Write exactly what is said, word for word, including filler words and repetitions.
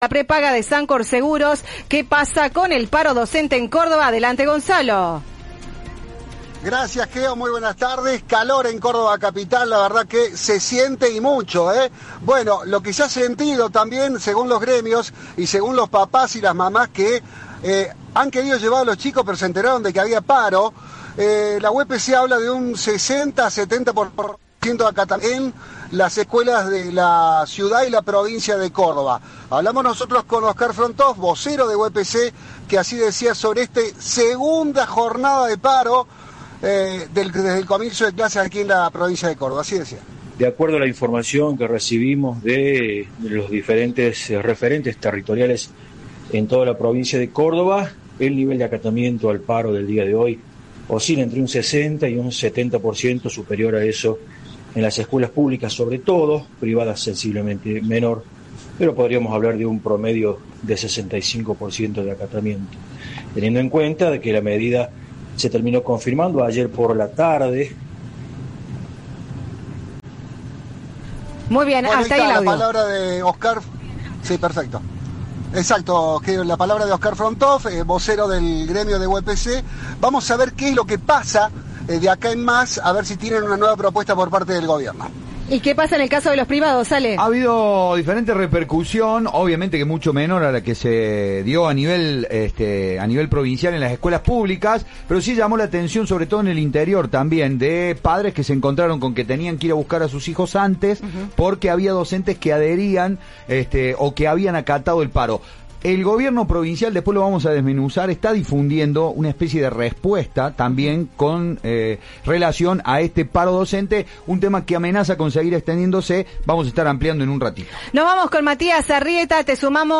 La prepaga de Sancor Seguros. ¿Qué pasa con el paro docente en Córdoba? Adelante, Gonzalo. Gracias, Geo, muy buenas tardes. Calor en Córdoba capital, la verdad que se siente y mucho, ¿eh? Bueno, lo que se ha sentido también, según los gremios y según los papás y las mamás que eh, han querido llevar a los chicos, pero se enteraron de que había paro, eh, la U P C habla de un sesenta a setenta por ciento de acatamiento en las escuelas de la ciudad y la provincia de Córdoba. Hablamos nosotros con Oscar Frontov, vocero de U P C, que así decía sobre esta segunda jornada de paro eh, del, desde el comienzo de clases aquí en la provincia de Córdoba. Así decía. De acuerdo a la información que recibimos de los diferentes referentes territoriales en toda la provincia de Córdoba, el nivel de acatamiento al paro del día de hoy oscila entre un sesenta y un setenta por ciento, superior a eso en las escuelas públicas, sobre todo, privadas sensiblemente menor, pero podríamos hablar de un promedio de sesenta y cinco por ciento de acatamiento, teniendo en cuenta de que la medida se terminó confirmando ayer por la tarde. Muy bien, bueno, hasta ahí el audio. La palabra de Oscar, sí, perfecto. Exacto, que la palabra de Oscar Frontov, eh, vocero del gremio de U P C. Vamos a ver qué es lo que pasa eh, de acá en más, a ver si tienen una nueva propuesta por parte del gobierno. ¿Y qué pasa en el caso de los privados, Ale? Ha habido diferente repercusión, obviamente que mucho menor a la que se dio a nivel este a nivel provincial en las escuelas públicas, pero sí llamó la atención, sobre todo en el interior también, de padres que se encontraron con que tenían que ir a buscar a sus hijos antes, uh-huh. porque había docentes que adherían este o que habían acatado el paro. El gobierno provincial, después lo vamos a desmenuzar, está difundiendo una especie de respuesta también con eh, relación a este paro docente, un tema que amenaza con seguir extendiéndose. Vamos a estar ampliando en un ratito. Nos vamos con Matías Arrieta, te sumamos.